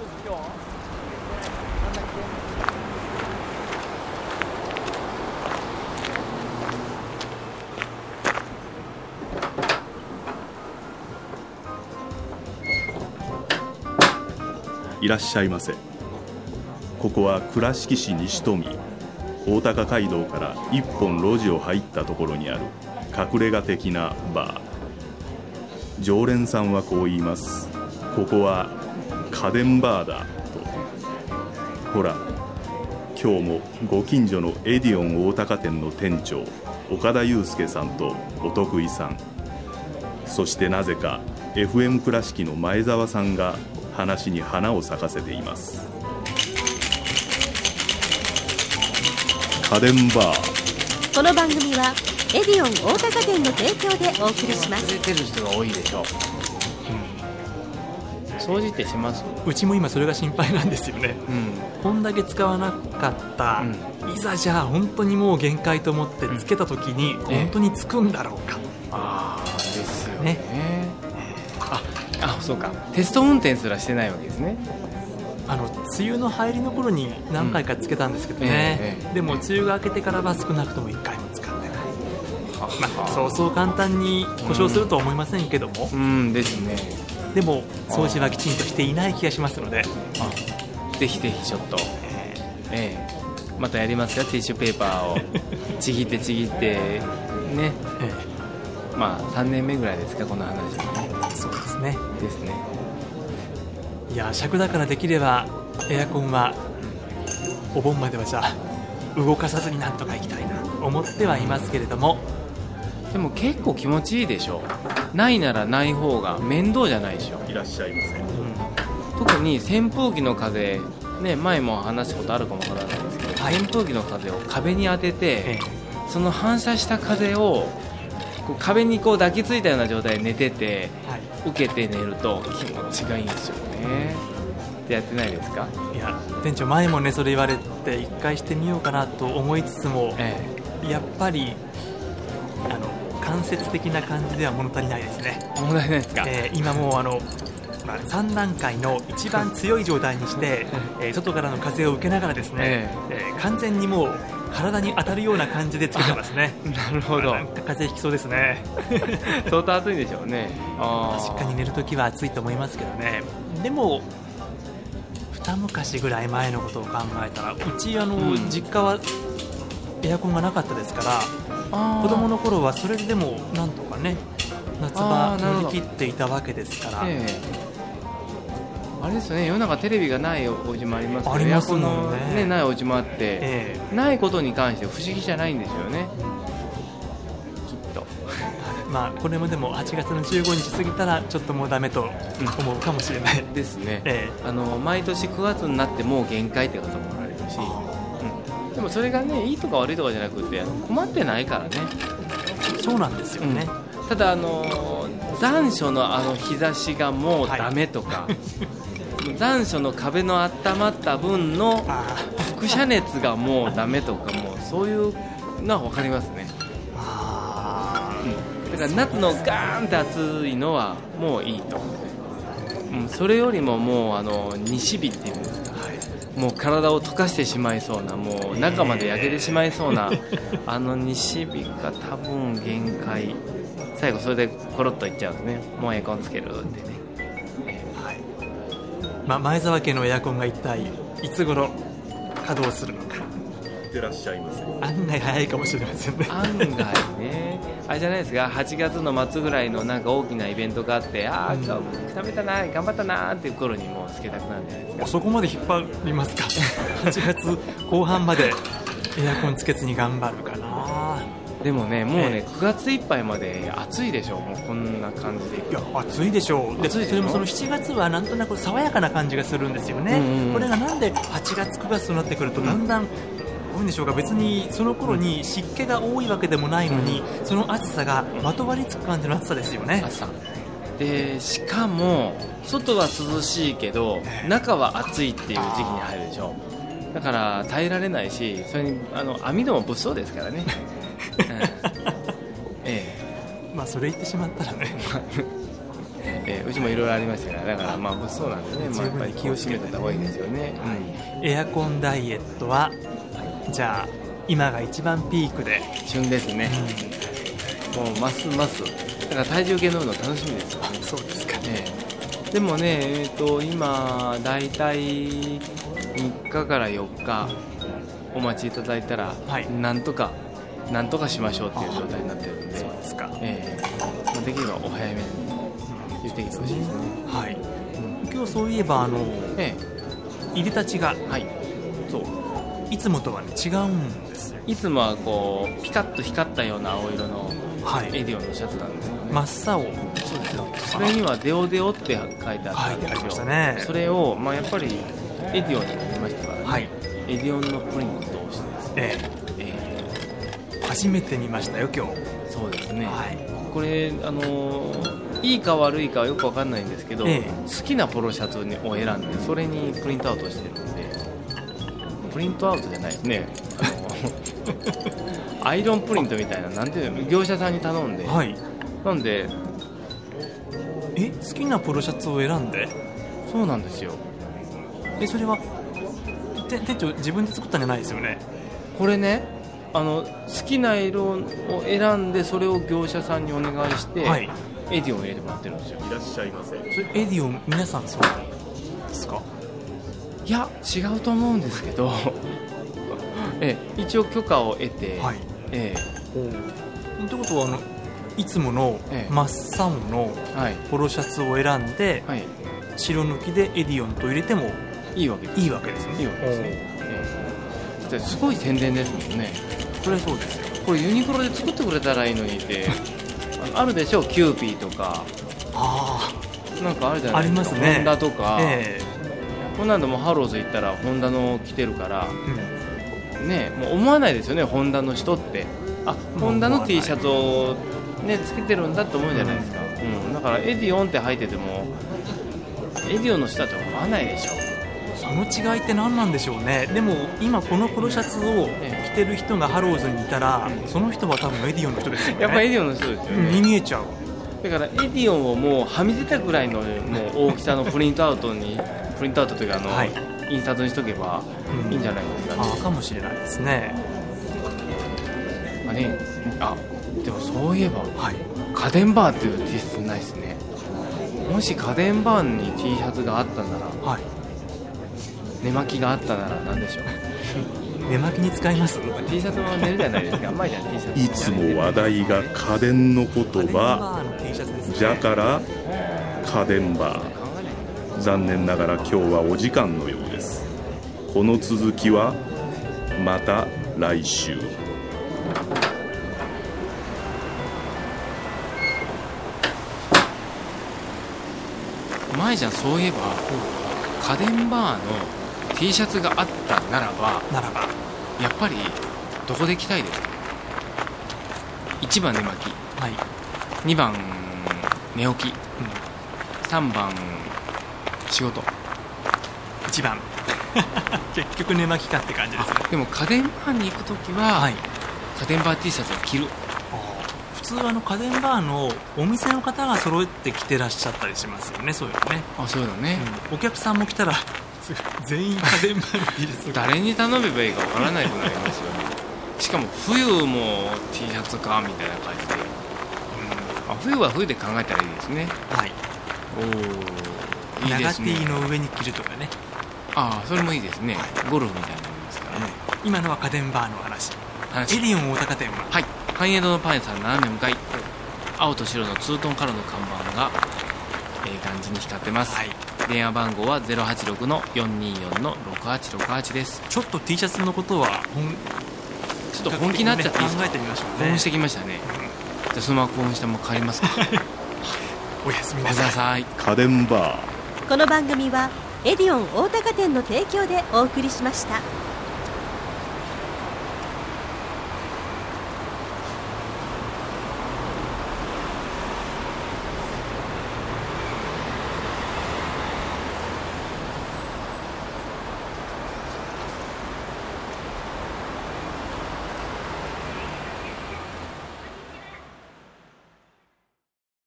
いらっしゃいませ。ここは倉敷市西富大高街道から一本路地を入ったところにある隠れ家的なバー。常連さんはこう言います。ここは家電バーだと。ほら、今日もご近所のエディオン大高店の店長岡田祐介さんとお得意さん、そしてなぜか FM 倉敷の前澤さんが話に花を咲かせています。家電バー。 この番組はエディオン大高店の提供でお送りします。 忘れてる人が多いでしょ、掃除ってします？ うちも今それが心配なんですよね、こんだけ使わなかった、いざじゃあ本当にもう限界と思ってつけた時に本当につくんだろうか、 ですよね。そうか、テスト運転すらしてないわけですね。 梅雨の入りの頃に何回かつけたんですけどね、でも梅雨が明けてからは少なくとも1回も使ってない。そうそう簡単に故障するとは思いませんけども、 ですね。 でも掃除はきちんとしていない気がしますので、 ぜひぜひちょっと、またやりますか。ティッシュペーパーをちぎってね、3年目ぐらいですか、この話はね。 そうですね。 ですね。 いや、尺だからできればエアコンはお盆まではじゃあ動かさずになんとかいきたいなと思ってはいますけれども、 でも結構気持ちいいでしょ。ないならない方が面倒じゃないでしょ。 いらっしゃいませ。 特に扇風機の風、前も話したことあるかもわからないですけど、扇風機の風を壁に当てて、その反射した風をこう壁にこう抱きついたような状態で寝てて、受けて寝ると気持ちがいいんですよね。ってやってないですか？ いや、店長前もねそれ言われて一回してみようかなと思いつつも、やっぱり間接的な感じでは物足りないですね。 物足りないですか？ 今もう3段階の一番強い状態にして、外からの風を受けながらですね、完全にもう体に当たるような感じでつけてますね。 なるほど。 なんか風邪ひきそうですね。 相当暑いでしょうね。 確かに寝るときは暑いと思いますけどね。でも二昔ぐらい前のことを考えたら、うち実家はエアコンがなかったですから、子供の頃はそれでもなんとかね夏場乗り切っていたわけですから、 あれですよね、世の中テレビがないお家もありますけど、 ありますもんね。 エアコンの、ないお家もあって、ないことに関して不思議じゃないんですよね、きっと。 これもでも8月の15日過ぎたらちょっともうダメと思うかもしれない、 ですね。毎年9月になってもう限界って方もあるし、でもそれがねいいとか悪いとかじゃなくて困ってないからね。 そうなんですよね、 ただ残暑の日差しがもうダメとか、残暑の壁の温まった分の輻射熱がもうダメとか、もうそういうのは分かりますね。だから夏のガーンって暑いのはもういいと、それよりももう西日っていうんですか、もう体を溶かしてしまいそうな、もう中まで焼けてしまいそうな、西日が多分限界。最後それでコロッといっちゃうんですね。もうエアコンつけるってね。 前沢家のエアコンが一体いつ頃稼働するのか。 いってらっしゃいませ。 案外早いかもしれませんね。 案外ね。あれじゃないですか、8月の末ぐらいのなんか大きなイベントがあって、食べたな、頑張ったなっていう頃にもうつけたくなるんじゃないですか。 そこまで引っ張りますか。8月後半までエアコンつけずに頑張るかな。 でもね、もうね、9月いっぱいまで暑いでしょ。もうこんな感じで。 いや、暑いでしょう。でそれもその7月はなんとなく爽やかな感じがするんですよね、これがなんで8月9月となってくるとだんだん多いんでしょうか。別にその頃に湿気が多いわけでもないのに、その暑さがまとわりつく感じの暑さですよね。 暑さで、しかも外は涼しいけど中は暑いっていう時期に入るでしょ。だから耐えられないし、それに網戸も物騒ですからね。 それ言ってしまったらね。 うちもいろいろありましたから、だからまあ物騒なんでね、まあ、やっぱり気をつけてた方がいいですよね、 エアコンダイエットはじゃあ今が一番ピークで旬ですね、もうますますだから体重計乗るの楽しみですよね。 そうですかね、 でもね、今だいたい3日から4日お待ちいただいたら、なんとかしましょうっていう状態になってるんで、 そうですか、 できればお早めに言ってきてほしいですね。 はい、今日そういえば入れたちが、そういつもとは、ね、違うんですよ。 いつもはこうピカッと光ったような青色のエディオンのシャツなんですよね。 真っ青。 そうですよ。それにはデオデオって書いてあったんですよ。ね、それを、やっぱりエディオンになりましたからね、エディオンのプリントをしてですね、 初めて見ましたよ今日。 そうですね、これいいか悪いかはよく分かんないんですけど、好きなポロシャツを選んでそれにプリントアウトしてるんで、プリントアウトじゃないですね、アイロンプリントみたいな、なんていうの、業者さんに頼んで、なんで好きなポロシャツを選んで。 そうなんですよ。 それは店長自分で作ったんじゃないですよね。 これね、好きな色を選んでそれを業者さんにお願いして、エディオンを入れてもらってるんですよ。 いらっしゃいませ。 それエディオン皆さんそうですか。 いや違うと思うんですけど一応許可を得て、ということはいつもの真っ青のポロシャツを選んで、白抜きでエディオンと入れてもいいわけですね。いいわけですね。すごい宣伝ですもんね。 それそうですよ。 これユニクロで作ってくれたらいいのにってあるでしょ、キューピーとかなんかあるじゃないですか。ありますね。ホンダとか、こんなんでもハローズ行ったらホンダの着てるから、ね、もう思わないですよね、ホンダの人って。ホンダの T シャツを、ね、つけてるんだって思うじゃないですか、だからエディオンって履いててもエディオンの人だと思わないでしょ。 その違いって何なんでしょうね。でも今このポロシャツを着てる人がハローズにいたら、その人は多分エディオンの人ですよね。 やっぱエディオンの人ですよね。 見えちゃう。 だからエディオンをもうはみ出たぐらいのもう大きさのプリントアウトというか印刷にしとけばいいんじゃないですかね。 かもしれないですね。 でもそういえば、家電バーっていう T シャツないですね。もし家電バーに T シャツがあったなら、寝巻きがあったなら何でしょう。 寝巻きに使います。 T シャツも寝るじゃないですか。前じゃ T シャツいつも話題が家電のことば、じゃから家電バー。残念ながら今日はお時間のようです。この続きはまた来週。 前じゃそういえば家電バーの T シャツがあったならばやっぱりどこで着たいですか。1番寝巻き、2番寝起き、3番仕事。 1番結局寝巻きかって感じですね。 でも家電バーに行くときは、家電バー T シャツを着る。 普通は家電バーのお店の方が揃えて着てらっしゃったりしますよね。そういうのね。 そういうのね、 お客さんも来たら全員家電バーの T シャツ誰に頼めばいいかわからないくなりますよね。しかも冬も T シャツかみたいな感じで、冬は冬で考えたらいいですね。いいですね。 長 T の上に着るとかね。 それもいいですね、ゴルフみたいになりますからね。 今のは家電バーの話。エディオン大高店は繁栄堂のパン屋さん斜め向かい、青と白のツートンカラーの看板が感じに光ってます、電話番号は 086-424-6868 です。 ちょっと T シャツのことはちょっと本気になっちゃっていいですか。 考えてみましょうね。 興奮してきましたね、じゃあそのまま興奮したまま帰りますかおやすみなさい。 家電バー。 この番組はエディオン大高店の提供でお送りしました。